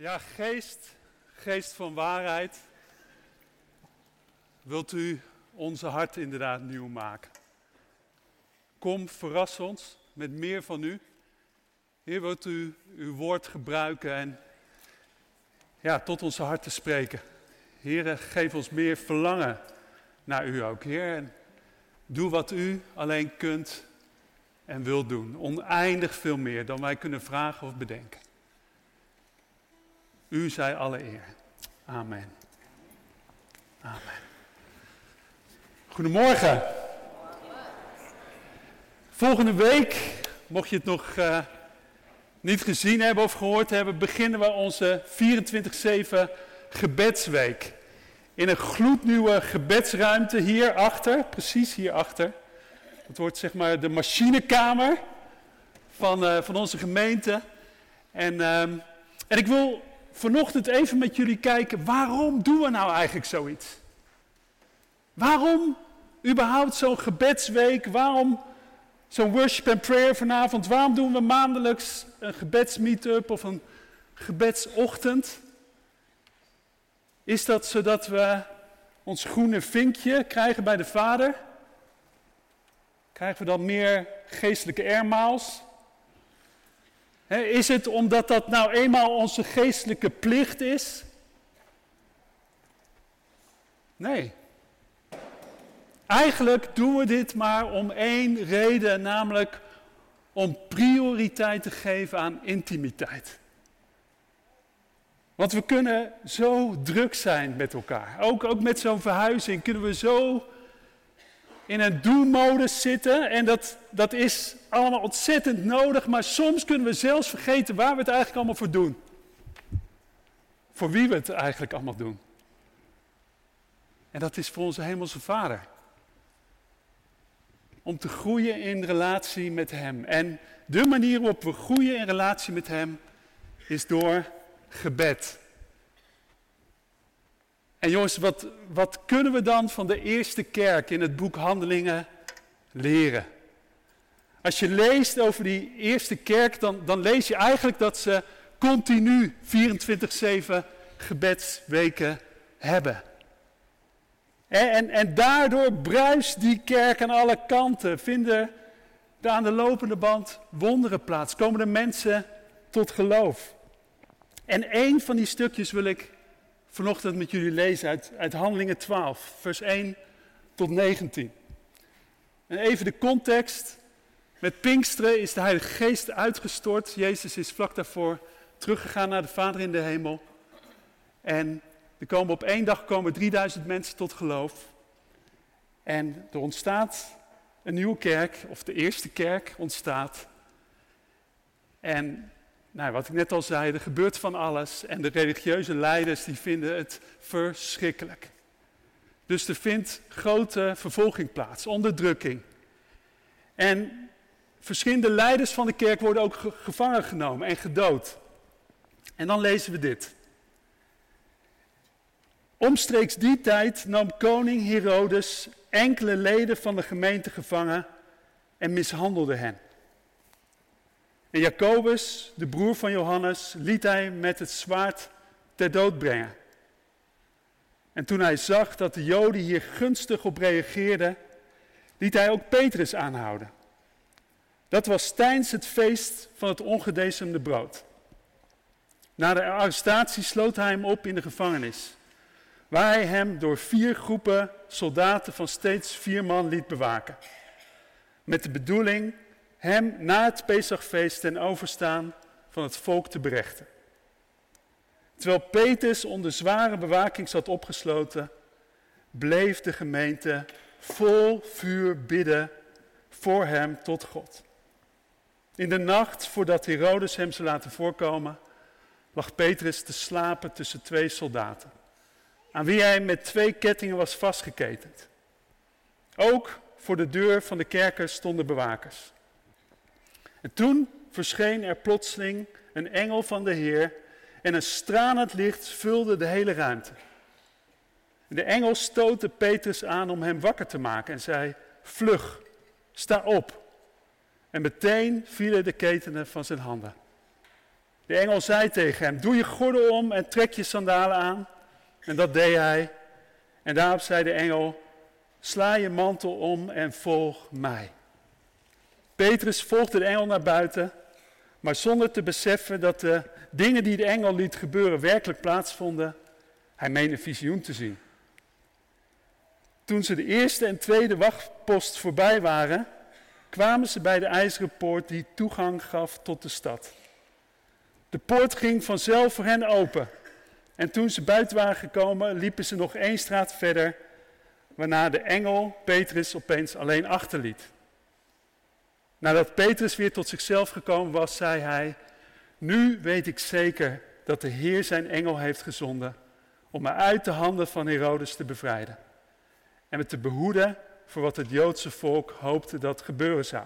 Ja, geest van waarheid, wilt u onze hart inderdaad nieuw maken. Kom, verras ons met meer van u. Heer, wilt u uw woord gebruiken en tot onze hart te spreken. Heer, geef ons meer verlangen naar u ook, Heer. En doe wat u alleen kunt en wilt doen. Oneindig veel meer dan wij kunnen vragen of bedenken. U zij alle eer. Amen. Amen. Goedemorgen. Volgende week, mocht je het nog niet gezien hebben of gehoord hebben, beginnen we onze 24/7 gebedsweek. In een gloednieuwe gebedsruimte hierachter, precies hierachter. Dat wordt zeg maar de machinekamer van onze gemeente. En ik wil vanochtend even met jullie kijken, waarom doen we nou eigenlijk zoiets? Waarom überhaupt zo'n gebedsweek? Waarom zo'n worship and prayer vanavond? Waarom doen we maandelijks een gebedsmeetup of een gebedsochtend? Is dat zodat we ons groene vinkje krijgen bij de Vader? Krijgen we dan meer geestelijke airmiles? Is het omdat dat nou eenmaal onze geestelijke plicht is? Nee. Eigenlijk doen we dit maar om één reden, namelijk om prioriteit te geven aan intimiteit. Want we kunnen zo druk zijn met elkaar. Ook met zo'n verhuizing kunnen we zo in een doelmodus zitten. En dat is allemaal ontzettend nodig. Maar soms kunnen we zelfs vergeten waar we het eigenlijk allemaal voor doen. Voor wie we het eigenlijk allemaal doen. En dat is voor onze hemelse Vader. Om te groeien in relatie met Hem. En de manier waarop we groeien in relatie met Hem is door gebed. En jongens, wat kunnen we dan van de eerste kerk in het boek Handelingen leren? Als je leest over die eerste kerk, dan lees je eigenlijk dat ze continu 24/7 gebedsweken hebben. En daardoor bruist die kerk aan alle kanten. Vinden er aan de lopende band wonderen plaats. Komen de mensen tot geloof. En één van die stukjes wil ik vanochtend met jullie lezen uit Handelingen 12, vers 1 tot 19. En even de context. Met Pinksteren is de Heilige Geest uitgestort. Jezus is vlak daarvoor teruggegaan naar de Vader in de hemel. En op één dag komen 3000 mensen tot geloof. En er ontstaat een nieuwe kerk, of de eerste kerk ontstaat. En wat ik net al zei, er gebeurt van alles. En de religieuze leiders die vinden het verschrikkelijk. Dus er vindt grote vervolging plaats, onderdrukking. En verschillende leiders van de kerk worden ook gevangen genomen en gedood. En dan lezen we dit. Omstreeks die tijd nam koning Herodes enkele leden van de gemeente gevangen en mishandelde hen. En Jacobus, de broer van Johannes, liet hij met het zwaard ter dood brengen. En toen hij zag dat de Joden hier gunstig op reageerden, liet hij ook Petrus aanhouden. Dat was tijdens het feest van het ongedecemde brood. Na de arrestatie sloot hij hem op in de gevangenis, waar hij hem door 4 groepen soldaten van steeds 4 man liet bewaken. Met de bedoeling hem na het Pesachfeest ten overstaan van het volk te berechten. Terwijl Petrus onder zware bewaking zat opgesloten, bleef de gemeente vol vuur bidden voor hem tot God. In de nacht, voordat Herodes hem zou laten voorkomen, lag Petrus te slapen tussen 2 soldaten, aan wie hij met 2 kettingen was vastgeketend. Ook voor de deur van de kerker stonden bewakers. En toen verscheen er plotseling een engel van de Heer en een stralend licht vulde de hele ruimte. De engel stootte Petrus aan om hem wakker te maken en zei: "Vlug, sta op." En meteen vielen de ketenen van zijn handen. De engel zei tegen hem, doe je gordel om en trek je sandalen aan. En dat deed hij. En daarop zei de engel, sla je mantel om en volg mij. Petrus volgde de engel naar buiten, maar zonder te beseffen dat de dingen die de engel liet gebeuren werkelijk plaatsvonden, hij meende een visioen te zien. Toen ze de eerste en tweede wachtpost voorbij waren, kwamen ze bij de ijzeren poort die toegang gaf tot de stad. De poort ging vanzelf voor hen open. En toen ze buiten waren gekomen, liepen ze nog 1 straat verder, waarna de engel Petrus opeens alleen achterliet. Nadat Petrus weer tot zichzelf gekomen was, zei hij, nu weet ik zeker dat de Heer zijn engel heeft gezonden om mij uit de handen van Herodes te bevrijden en me te behoeden voor wat het Joodse volk hoopte dat gebeuren zou.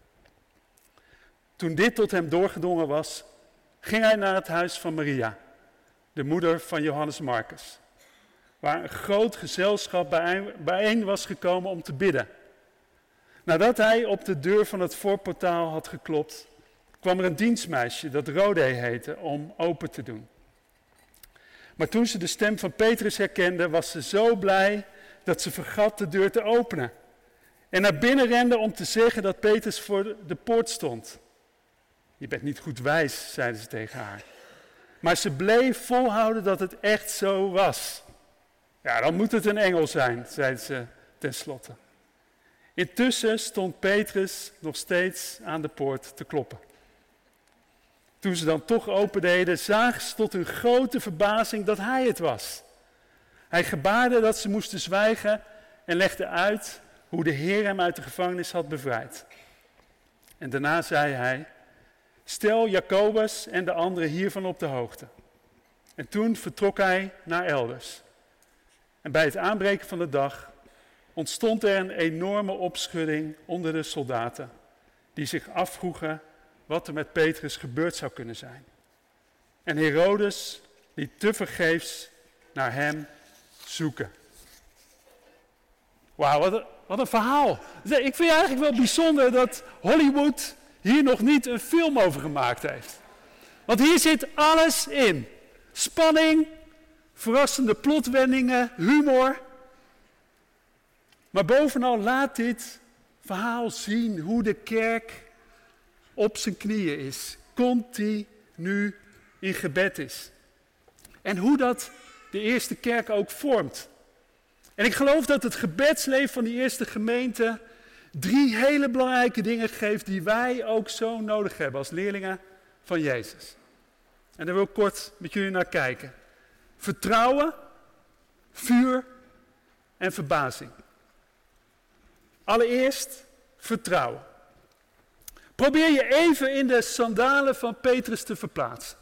Toen dit tot hem doorgedrongen was, ging hij naar het huis van Maria, de moeder van Johannes Marcus, waar een groot gezelschap bijeen was gekomen om te bidden. Nadat hij op de deur van het voorportaal had geklopt, kwam er een dienstmeisje dat Rode heette om open te doen. Maar toen ze de stem van Petrus herkende, was ze zo blij dat ze vergat de deur te openen. En naar binnen rende om te zeggen dat Petrus voor de poort stond. Je bent niet goed wijs, zeiden ze tegen haar. Maar ze bleef volhouden dat het echt zo was. Ja, dan moet het een engel zijn, zeiden ze tenslotte. Intussen stond Petrus nog steeds aan de poort te kloppen. Toen ze dan toch opendeden, zagen ze tot hun grote verbazing dat hij het was. Hij gebaarde dat ze moesten zwijgen en legde uit hoe de Heer hem uit de gevangenis had bevrijd. En daarna zei hij, stel Jacobus en de anderen hiervan op de hoogte. En toen vertrok hij naar elders. En bij het aanbreken van de dag ontstond er een enorme opschudding onder de soldaten, die zich afvroegen wat er met Petrus gebeurd zou kunnen zijn. En Herodes liet tevergeefs naar hem zoeken. Wauw, wat een verhaal. Ik vind het eigenlijk wel bijzonder dat Hollywood hier nog niet een film over gemaakt heeft. Want hier zit alles in. Spanning, verrassende plotwendingen, humor. Maar bovenal laat dit verhaal zien hoe de kerk op zijn knieën is. Continu in gebed is. En hoe dat de eerste kerk ook vormt. En ik geloof dat het gebedsleven van die eerste gemeente 3 hele belangrijke dingen geeft die wij ook zo nodig hebben als leerlingen van Jezus. En daar wil ik kort met jullie naar kijken. Vertrouwen, vuur en verbazing. Allereerst vertrouwen. Probeer je even in de sandalen van Petrus te verplaatsen.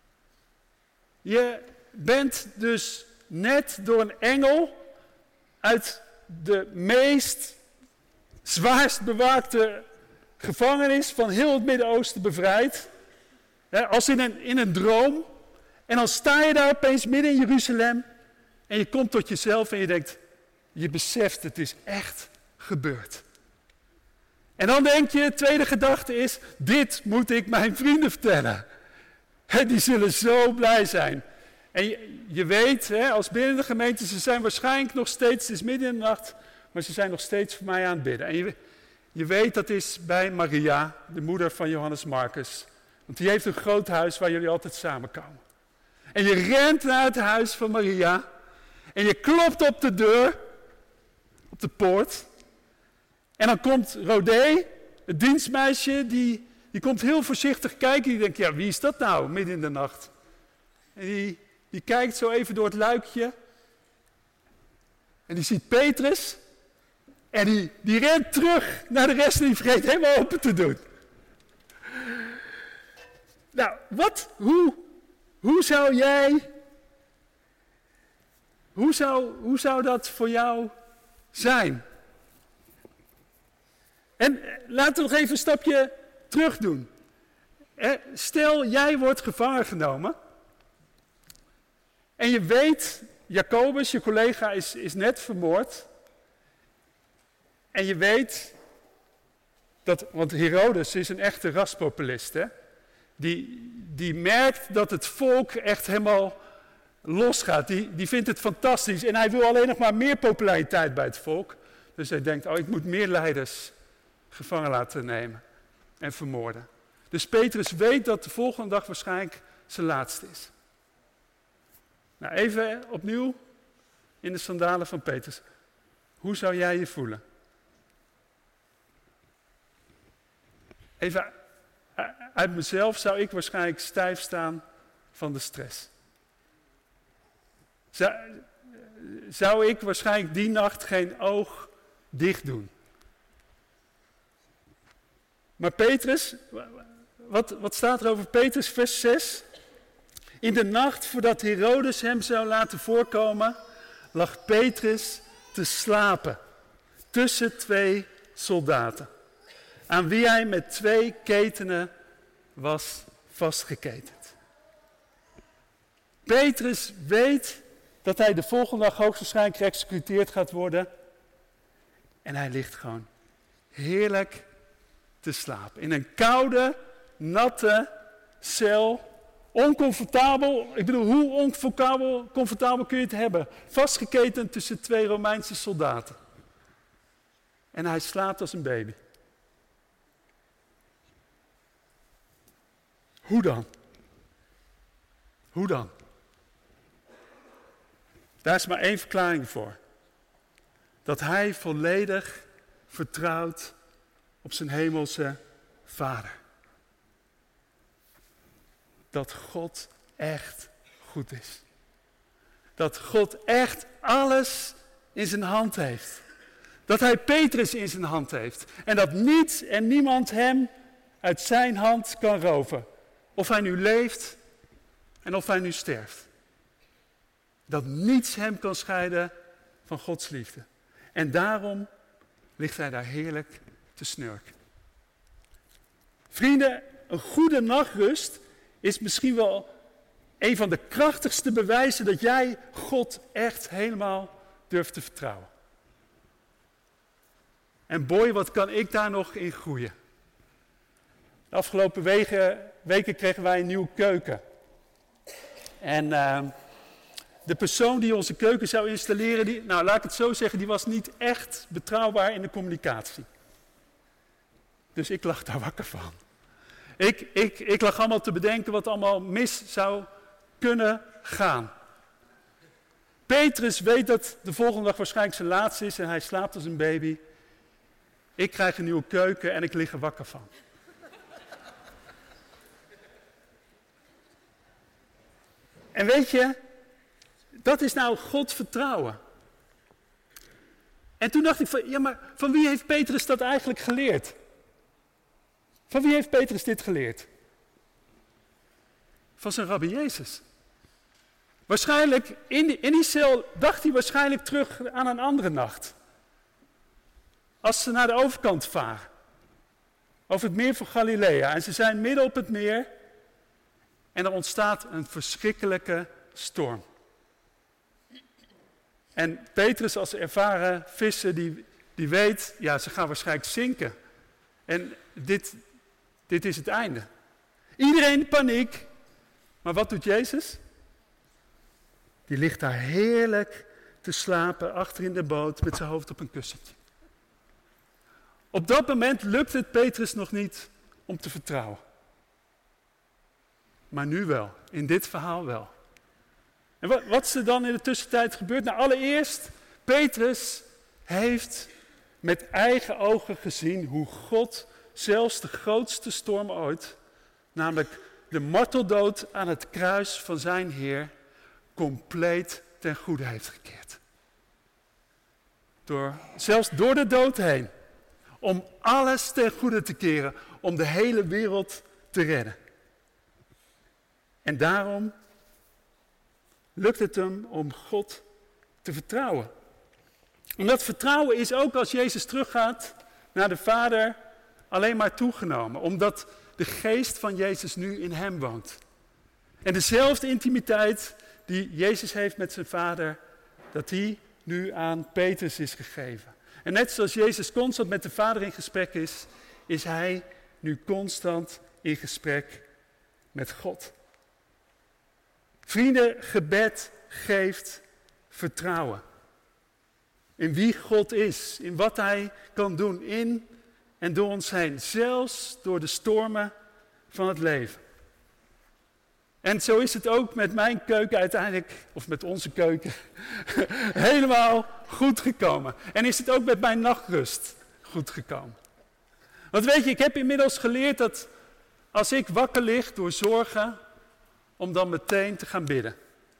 Je bent dus net door een engel uit de meest zwaarst bewaakte gevangenis van heel het Midden-Oosten bevrijd. Als in een droom. En dan sta je daar opeens midden in Jeruzalem. En je komt tot jezelf en je denkt, je beseft het is echt gebeurd. En dan denk je, de tweede gedachte is, dit moet ik mijn vrienden vertellen. Die zullen zo blij zijn. En je weet, als binnen de gemeente, ze zijn waarschijnlijk nog steeds, het is midden in de nacht, maar ze zijn nog steeds voor mij aan het bidden. En je weet, dat is bij Maria, de moeder van Johannes Marcus. Want die heeft een groot huis waar jullie altijd samenkomen. En je rent naar het huis van Maria en je klopt op de deur, op de poort. En dan komt Rodé, het dienstmeisje, die komt heel voorzichtig kijken. Die denkt, ja, wie is dat nou, midden in de nacht? En die kijkt zo even door het luikje. En die ziet Petrus. En die rent terug naar de rest en die vergeet helemaal open te doen. Nou, hoe zou dat voor jou zijn? En laten we nog even een stapje terug doen. Stel, jij wordt gevangen genomen. En je weet, Jacobus, je collega, is net vermoord. En je weet dat, want Herodes is een echte raspopulist, hè? die merkt dat het volk echt helemaal losgaat. Die vindt het fantastisch en hij wil alleen nog maar meer populariteit bij het volk. Dus hij denkt, ik moet meer leiders gevangen laten nemen en vermoorden. Dus Petrus weet dat de volgende dag waarschijnlijk zijn laatste is. Nou, even opnieuw in de sandalen van Petrus. Hoe zou jij je voelen? Even uit mezelf zou ik waarschijnlijk stijf staan van de stress. Zou ik waarschijnlijk die nacht geen oog dicht doen. Maar Petrus, wat staat er over Petrus, vers 6? In de nacht voordat Herodes hem zou laten voorkomen, lag Petrus te slapen tussen 2 soldaten, aan wie hij met 2 ketenen was vastgeketend. Petrus weet dat hij de volgende dag hoogstwaarschijnlijk geëxecuteerd gaat worden. En hij ligt gewoon heerlijk te slapen. In een koude, natte cel. Oncomfortabel. Ik bedoel, hoe oncomfortabel kun je het hebben? Vastgeketend tussen 2 Romeinse soldaten. En hij slaapt als een baby. Hoe dan? Hoe dan? Daar is maar 1 verklaring voor. Dat hij volledig vertrouwt op zijn hemelse Vader. Dat God echt goed is. Dat God echt alles in zijn hand heeft. Dat hij Petrus in zijn hand heeft. En dat niets en niemand hem uit zijn hand kan roven. Of hij nu leeft en of hij nu sterft. Dat niets hem kan scheiden van Gods liefde. En daarom ligt hij daar heerlijk te snurken. Vrienden, een goede nachtrust is misschien wel een van de krachtigste bewijzen dat jij God echt helemaal durft te vertrouwen. En boy, wat kan ik daar nog in groeien. De afgelopen weken kregen wij een nieuwe keuken. En de persoon die onze keuken zou installeren, laat ik het zo zeggen, die was niet echt betrouwbaar in de communicatie. Dus ik lag daar wakker van. Ik lag allemaal te bedenken wat allemaal mis zou kunnen gaan. Petrus weet dat de volgende dag waarschijnlijk zijn laatste is en hij slaapt als een baby. Ik krijg een nieuwe keuken en ik lig er wakker van. En weet je, dat is nou God vertrouwen. En toen dacht ik maar van wie heeft Petrus dat eigenlijk geleerd? Van wie heeft Petrus dit geleerd? Van zijn rabbi Jezus. Waarschijnlijk, in die cel dacht hij waarschijnlijk terug aan een andere nacht. Als ze naar de overkant varen. Over het meer van Galilea. En ze zijn midden op het meer. En er ontstaat een verschrikkelijke storm. En Petrus als ervaren visser, die weet, ze gaan waarschijnlijk zinken. En dit is het einde. Iedereen in paniek. Maar wat doet Jezus? Die ligt daar heerlijk te slapen achter in de boot met zijn hoofd op een kussentje. Op dat moment lukt het Petrus nog niet om te vertrouwen. Maar nu wel, in dit verhaal wel. En wat is er dan in de tussentijd gebeurd? Nou, allereerst, Petrus heeft met eigen ogen gezien hoe God zelfs de grootste storm ooit, namelijk de marteldood aan het kruis van zijn Heer, compleet ten goede heeft gekeerd. Zelfs door de dood heen. Om alles ten goede te keren. Om de hele wereld te redden. En daarom lukt het hem om God te vertrouwen. En dat vertrouwen is ook als Jezus teruggaat naar de Vader alleen maar toegenomen. Omdat de geest van Jezus nu in hem woont. En dezelfde intimiteit die Jezus heeft met zijn Vader, dat die nu aan Petrus is gegeven. En net zoals Jezus constant met de Vader in gesprek is hij nu constant in gesprek met God. Vrienden, gebed geeft vertrouwen. In wie God is, in wat Hij kan doen in en door ons heen. Zelfs door de stormen van het leven. En zo is het ook met mijn keuken uiteindelijk, of met onze keuken, helemaal goed gekomen. En is het ook met mijn nachtrust goed gekomen. Want weet je, ik heb inmiddels geleerd dat als ik wakker lig door zorgen, om dan meteen te gaan bidden.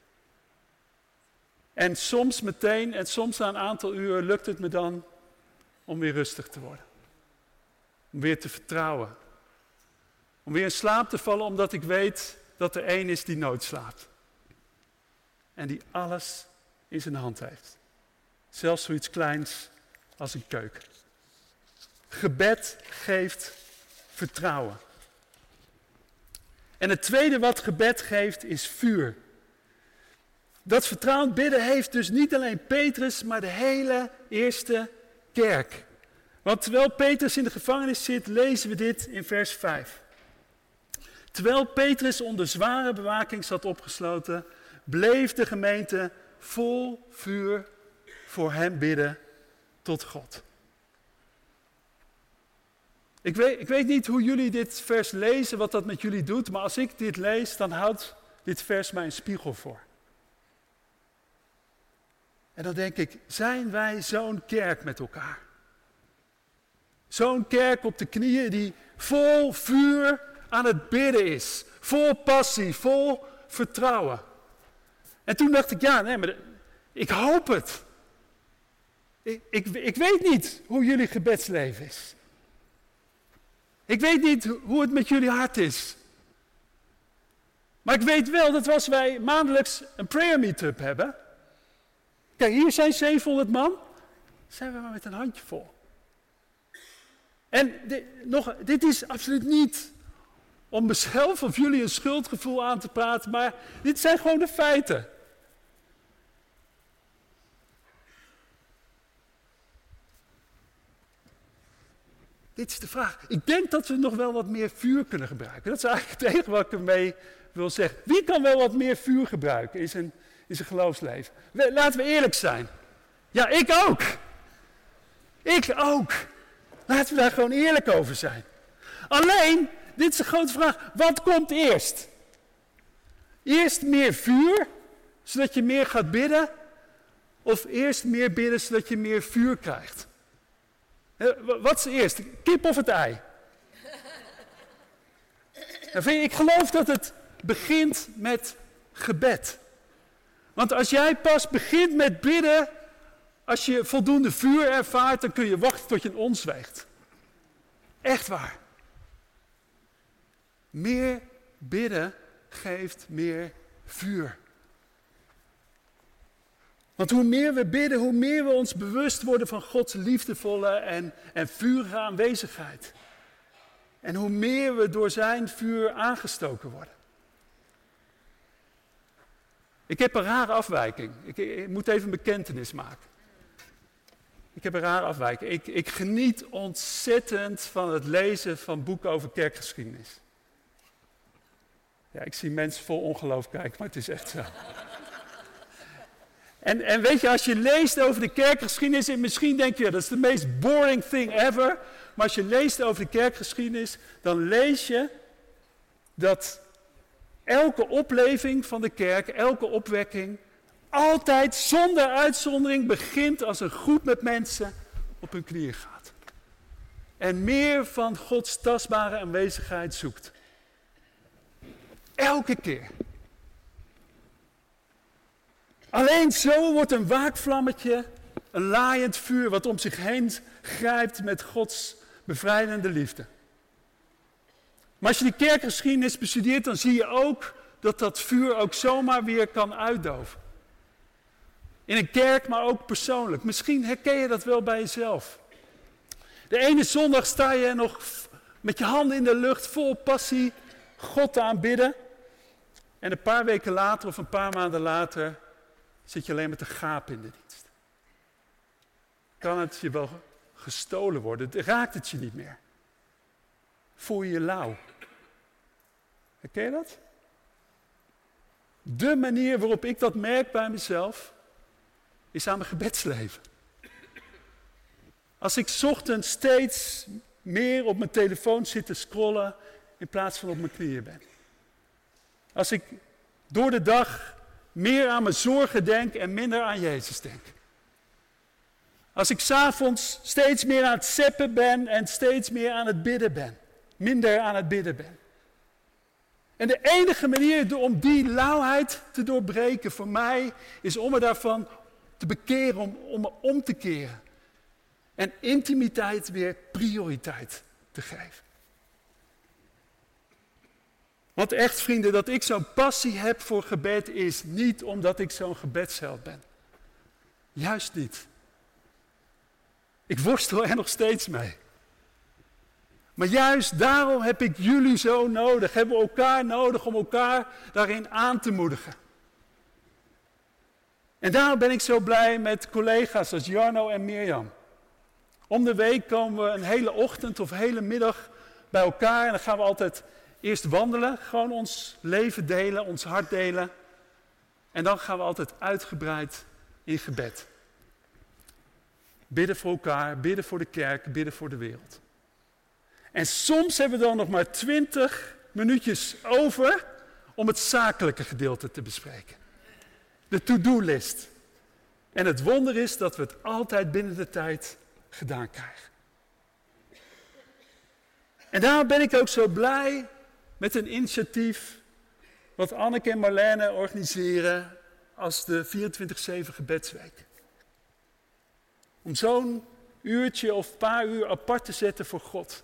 En soms meteen en soms na een aantal uur lukt het me dan om weer rustig te worden. Om weer te vertrouwen. Om weer in slaap te vallen omdat ik weet dat er één is die nooit slaapt. En die alles in zijn hand heeft. Zelfs zoiets kleins als een keuken. Gebed geeft vertrouwen. En het tweede wat gebed geeft is vuur. Dat vertrouwend bidden heeft dus niet alleen Petrus, maar de hele eerste kerk. Want terwijl Petrus in de gevangenis zit, lezen we dit in vers 5. Terwijl Petrus onder zware bewaking zat opgesloten, bleef de gemeente vol vuur voor hem bidden tot God. Ik weet niet hoe jullie dit vers lezen, wat dat met jullie doet, maar als ik dit lees, dan houdt dit vers mij een spiegel voor. En dan denk ik, zijn wij zo'n kerk met elkaar? Zo'n kerk op de knieën die vol vuur aan het bidden is. Vol passie, vol vertrouwen. En toen dacht ik, maar ik hoop het. Ik weet niet hoe jullie gebedsleven is. Ik weet niet hoe het met jullie hart is. Maar ik weet wel dat als wij maandelijks een prayer meetup hebben. Kijk, hier zijn 700 man. Zijn we maar met een handje vol. En dit is absoluut niet om mezelf of jullie een schuldgevoel aan te praten, maar dit zijn gewoon de feiten. Dit is de vraag. Ik denk dat we nog wel wat meer vuur kunnen gebruiken. Dat is eigenlijk het enige wat ik ermee wil zeggen. Wie kan wel wat meer vuur gebruiken in zijn geloofsleven? Laten we eerlijk zijn. Ja, ik ook. Ik ook. Laten we daar gewoon eerlijk over zijn. Alleen, dit is een grote vraag. Wat komt eerst? Eerst meer vuur, zodat je meer gaat bidden? Of eerst meer bidden, zodat je meer vuur krijgt? Wat is eerst? Kip of het ei? Ik geloof dat het begint met gebed. Want als jij pas begint met bidden, als je voldoende vuur ervaart, dan kun je wachten tot je een ons weegt. Echt waar. Meer bidden geeft meer vuur. Want hoe meer we bidden, hoe meer we ons bewust worden van Gods liefdevolle en vurige aanwezigheid. En hoe meer we door zijn vuur aangestoken worden. Ik heb een rare afwijking. Ik moet even een bekentenis maken. Ik heb een rare afwijking. Ik geniet ontzettend van het lezen van boeken over kerkgeschiedenis. Ja, ik zie mensen vol ongeloof kijken, maar het is echt zo. En weet je, als je leest over de kerkgeschiedenis, en misschien denk je, dat is de meest boring thing ever. Maar als je leest over de kerkgeschiedenis, dan lees je dat elke opleving van de kerk, elke opwekking, altijd zonder uitzondering begint als een groep met mensen op hun knieën gaat. En meer van Gods tastbare aanwezigheid zoekt. Elke keer. Alleen zo wordt een waakvlammetje, een laaiend vuur wat om zich heen grijpt met Gods bevrijdende liefde. Maar als je de kerkgeschiedenis bestudeert, dan zie je ook dat dat vuur ook zomaar weer kan uitdoven. In een kerk, maar ook persoonlijk. Misschien herken je dat wel bij jezelf. De ene zondag sta je nog met je handen in de lucht, vol passie, God te aanbidden. En een paar weken later of een paar maanden later zit je alleen met de gapen in de dienst. Kan het je wel gestolen worden? Raakt het je niet meer? Voel je je lauw? Herken je dat? De manier waarop ik dat merk bij mezelf, is aan mijn gebedsleven. Als ik 's ochtends steeds meer op mijn telefoon zit te scrollen, in plaats van op mijn knieën ben. Als ik door de dag meer aan mijn zorgen denk en minder aan Jezus denk. Als ik 's avonds steeds meer aan het zeppen ben en steeds meer aan het bidden ben. Minder aan het bidden ben. En de enige manier om die lauwheid te doorbreken voor mij, is om me daarvan te bekeren, om me om te keren. En intimiteit weer prioriteit te geven. Want echt vrienden, dat ik zo'n passie heb voor gebed is niet omdat ik zo'n gebedsheld ben. Juist niet. Ik worstel er nog steeds mee. Maar juist daarom heb ik jullie zo nodig. Hebben we elkaar nodig om elkaar daarin aan te moedigen. En daarom ben ik zo blij met collega's als Jarno en Mirjam. Om de week komen we een hele ochtend of hele middag bij elkaar. En dan gaan we altijd eerst wandelen. Gewoon ons leven delen, ons hart delen. En dan gaan we altijd uitgebreid in gebed. Bidden voor elkaar, bidden voor de kerk, bidden voor de wereld. En soms hebben we dan nog maar 20 minuutjes over om het zakelijke gedeelte te bespreken. De to-do-list. En het wonder is dat we het altijd binnen de tijd gedaan krijgen. En daarom ben ik ook zo blij met een initiatief wat Anneke en Marlene organiseren als de 24/7 gebedsweek. Om zo'n uurtje of paar uur apart te zetten voor God.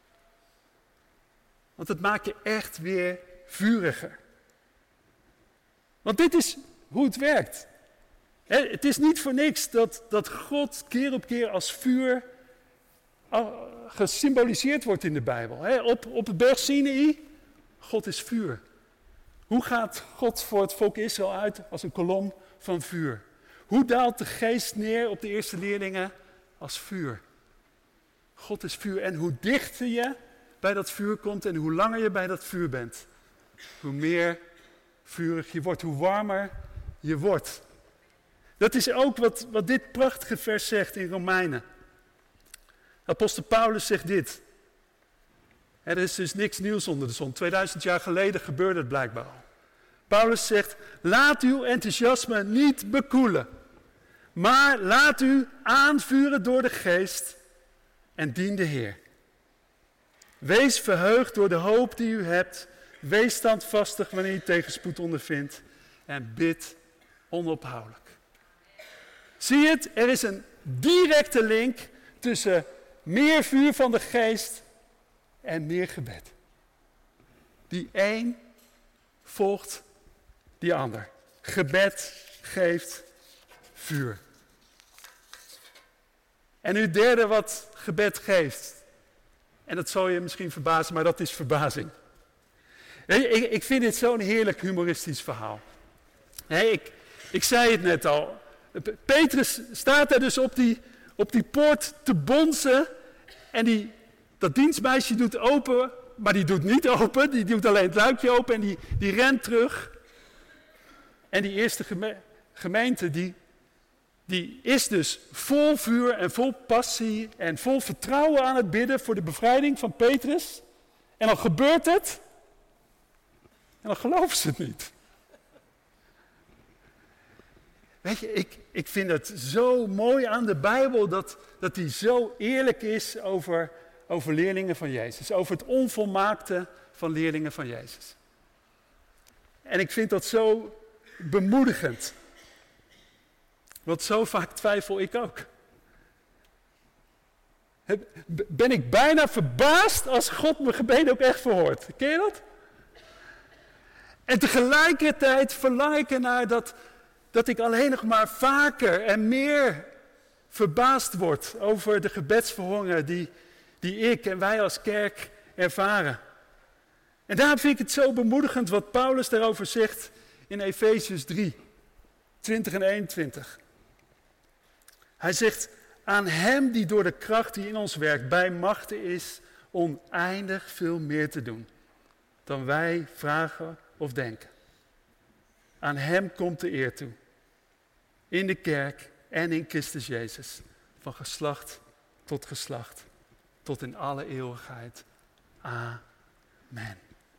Want het maakt je echt weer vuriger. Want dit is hoe het werkt. Het is niet voor niks dat God keer op keer als vuur gesymboliseerd wordt in de Bijbel. Op de berg Sinaï, God is vuur. Hoe gaat God voor het volk Israël uit als een kolom van vuur? Hoe daalt de geest neer op de eerste leerlingen als vuur? God is vuur. En hoe dichter je bij dat vuur komt en hoe langer je bij dat vuur bent, hoe meer vurig je wordt, hoe warmer je wordt. Dat is ook wat dit prachtige vers zegt in Romeinen. Apostel Paulus zegt dit. Er is dus niks nieuws onder de zon. 2000 jaar geleden gebeurde het blijkbaar al. Paulus zegt, laat uw enthousiasme niet bekoelen, maar laat u aanvuren door de geest en dien de Heer. Wees verheugd door de hoop die u hebt. Wees standvastig wanneer je tegenspoed ondervindt. En bid onophoudelijk. Zie je het? Er is een directe link tussen meer vuur van de geest en meer gebed. Die een volgt die ander. Gebed geeft vuur. En nu derde wat gebed geeft. En dat zal je misschien verbazen, maar dat is verbazing. Ik vind dit zo'n heerlijk humoristisch verhaal. Ik zei het net al. Petrus staat daar dus op die poort te bonzen. En dat dienstmeisje doet open, maar die doet niet open. Die doet alleen het luikje open en die rent terug. En die eerste gemeente, die is dus vol vuur en vol passie en vol vertrouwen aan het bidden voor de bevrijding van Petrus. En dan gebeurt het. En dan geloven ze het niet. Weet je, ik vind het zo mooi aan de Bijbel dat die zo eerlijk is over leerlingen van Jezus. Over het onvolmaakte van leerlingen van Jezus. En ik vind dat zo bemoedigend. Want zo vaak twijfel ik ook. Ben ik bijna verbaasd als God mijn gebeden ook echt verhoort. Ken je dat? En tegelijkertijd verlang ik ernaar dat ik alleen nog maar vaker en meer verbaasd word over de gebedsverhoringen die ik en wij als kerk ervaren. En daarom vind ik het zo bemoedigend wat Paulus daarover zegt in Efesiërs 3, 20 en 21. Hij zegt, aan hem die door de kracht die in ons werkt bij machten is oneindig veel meer te doen dan wij vragen of denken. Aan hem komt de eer toe. In de kerk en in Christus Jezus. Van geslacht tot geslacht. Tot in alle eeuwigheid. Amen.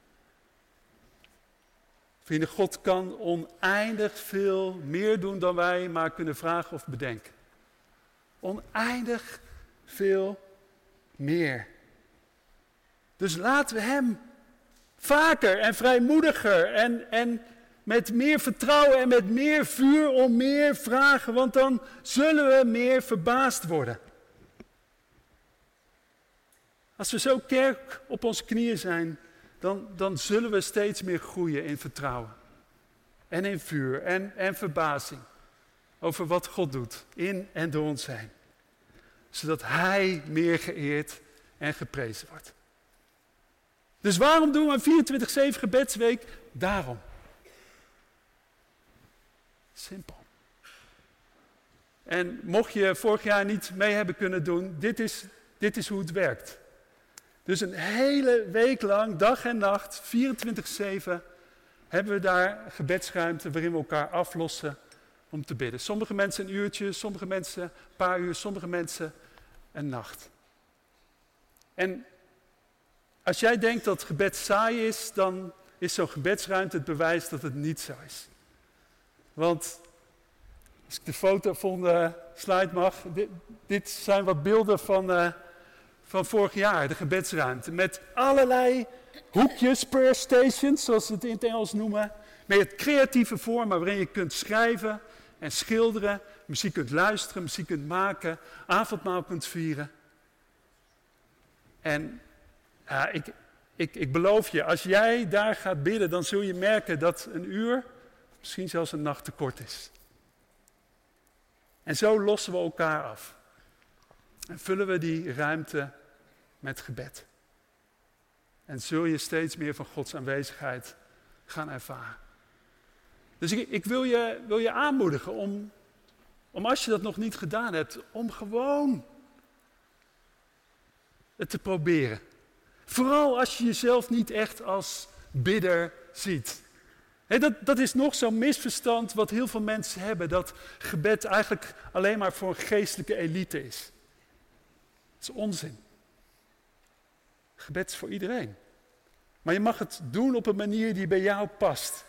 Vrienden, God kan oneindig veel meer doen dan wij maar kunnen vragen of bedenken. Oneindig veel meer. Dus laten we hem vaker en vrijmoediger en met meer vertrouwen en met meer vuur om meer vragen, want dan zullen we meer verbaasd worden. Als we zo kerk op onze knieën zijn, dan zullen we steeds meer groeien in vertrouwen. En in vuur en verbazing over wat God doet in en door ons heen. Zodat Hij meer geëerd en geprezen wordt. Dus waarom doen we een 24/7 gebedsweek? Daarom. Simpel. En mocht je vorig jaar niet mee hebben kunnen doen, dit is hoe het werkt. Dus een hele week lang, dag en nacht, 24/7, hebben we daar gebedsruimte waarin we elkaar aflossen om te bidden. Sommige mensen een uurtje, sommige mensen een paar uur, sommige mensen een nacht. En als jij denkt dat gebed saai is, dan is zo'n gebedsruimte het bewijs dat het niet zo is. Want, als ik de volgende slide mag, dit zijn wat beelden van vorig jaar, de gebedsruimte. Met allerlei hoekjes, prayer stations, zoals ze het in het Engels noemen. Met het creatieve vormen waarin je kunt schrijven en schilderen, muziek kunt luisteren, muziek kunt maken, avondmaal kunt vieren. En ja, ik beloof je, als jij daar gaat bidden, dan zul je merken dat een uur, misschien zelfs een nacht te kort is. En zo lossen we elkaar af. En vullen we die ruimte met gebed. En zul je steeds meer van Gods aanwezigheid gaan ervaren. Dus ik wil je aanmoedigen om als je dat nog niet gedaan hebt, om gewoon het te proberen. Vooral als je jezelf niet echt als bidder ziet. Dat is nog zo'n misverstand wat heel veel mensen hebben, dat gebed eigenlijk alleen maar voor een geestelijke elite is. Dat is onzin. Gebed is voor iedereen. Maar je mag het doen op een manier die bij jou past.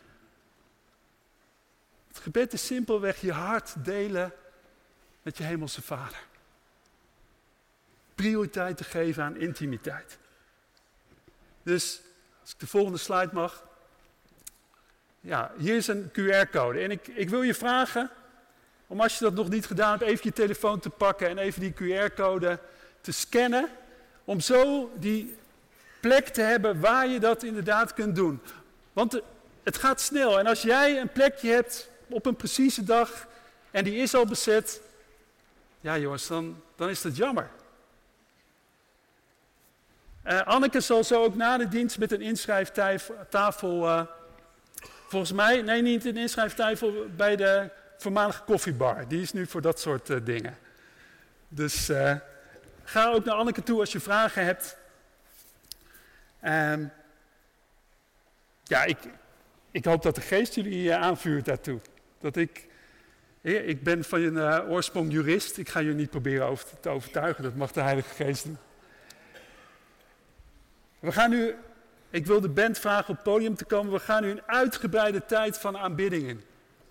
Het gebed is simpelweg je hart delen met je hemelse Vader. Prioriteit te geven aan intimiteit. Dus, als ik de volgende slide mag. Ja, hier is een QR-code. En ik wil je vragen, om als je dat nog niet gedaan hebt, even je telefoon te pakken en even die QR-code te scannen. Om zo die plek te hebben waar je dat inderdaad kunt doen. Want het gaat snel. En als jij een plekje hebt op een precieze dag en die is al bezet. Ja jongens, dan is dat jammer. Anneke zal zo ook na de dienst met een inschrijftafel, volgens mij, nee niet een inschrijftafel, bij de voormalige koffiebar. Die is nu voor dat soort dingen. Dus ga ook naar Anneke toe als je vragen hebt. Ja, ik hoop dat de geest jullie aanvuurt daartoe. Ik ben van een oorsprong jurist. Ik ga jullie niet proberen te overtuigen. Dat mag de Heilige Geest doen. We gaan nu, ik wil de band vragen op het podium te komen. We gaan nu een uitgebreide tijd van aanbidding in.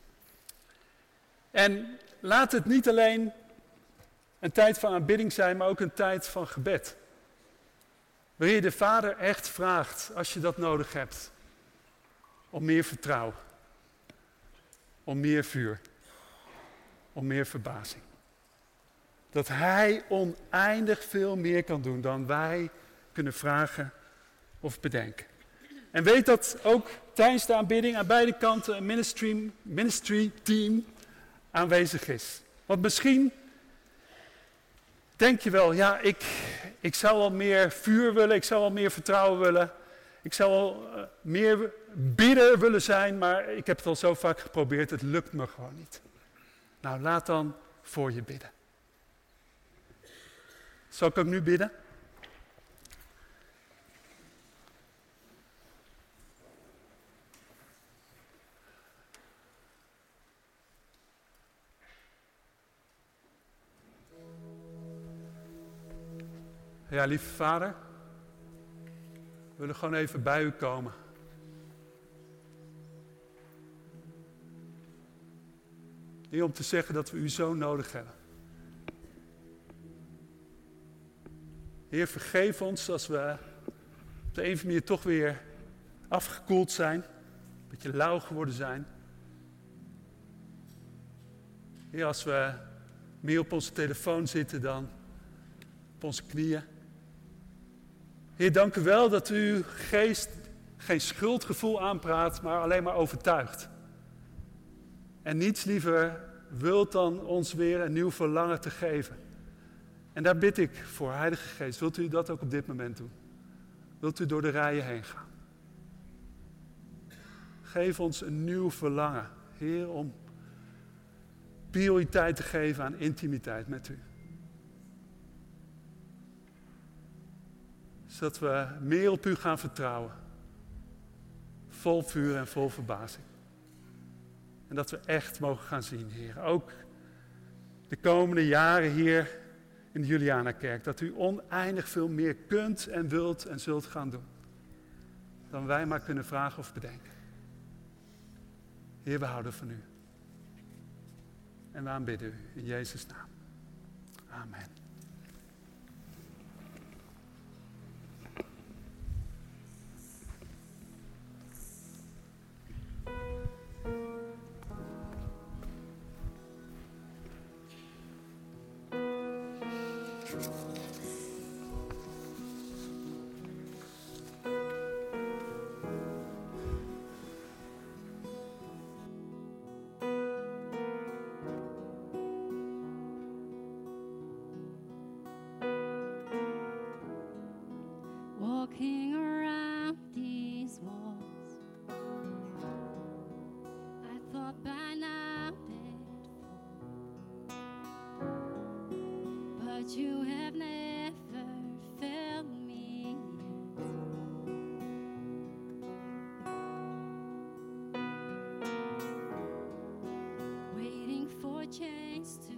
En laat het niet alleen een tijd van aanbidding zijn, maar ook een tijd van gebed. Waarin je de Vader echt vraagt, als je dat nodig hebt, om meer vertrouwen, om meer vuur, om meer verbazing. Dat Hij oneindig veel meer kan doen dan wij kunnen vragen of bedenken. En weet dat ook tijdens de aanbidding aan beide kanten een ministry team aanwezig is. Want misschien denk je wel, ja, ik zou wel meer vuur willen, ik zou wel meer vertrouwen willen. Ik zou wel meer bidder willen zijn, maar ik heb het al zo vaak geprobeerd, het lukt me gewoon niet. Nou, laat dan voor je bidden. Zal ik ook nu bidden? Ja, lieve Vader, we willen gewoon even bij u komen. Heer, om te zeggen dat we u zo nodig hebben. Heer, vergeef ons als we op de een of andere manier toch weer afgekoeld zijn. Een beetje lauw geworden zijn. Heer, als we meer op onze telefoon zitten dan op onze knieën. Heer, dank u wel dat uw geest geen schuldgevoel aanpraat, maar alleen maar overtuigt. En niets liever wilt dan ons weer een nieuw verlangen te geven. En daar bid ik voor, Heilige Geest. Wilt u dat ook op dit moment doen? Wilt u door de rijen heen gaan? Geef ons een nieuw verlangen, Heer, om prioriteit te geven aan intimiteit met u. Zodat we meer op u gaan vertrouwen. Vol vuur en vol verbazing. En dat we echt mogen gaan zien, Heer. Ook de komende jaren hier in de Julianakerk. Dat u oneindig veel meer kunt en wilt en zult gaan doen. Dan wij maar kunnen vragen of bedenken. Heer, we houden van u. En we aanbidden u in Jezus' naam. Amen. Walking around these walls, I thought by now they'd fall, but you have never failed me yet. Waiting for change to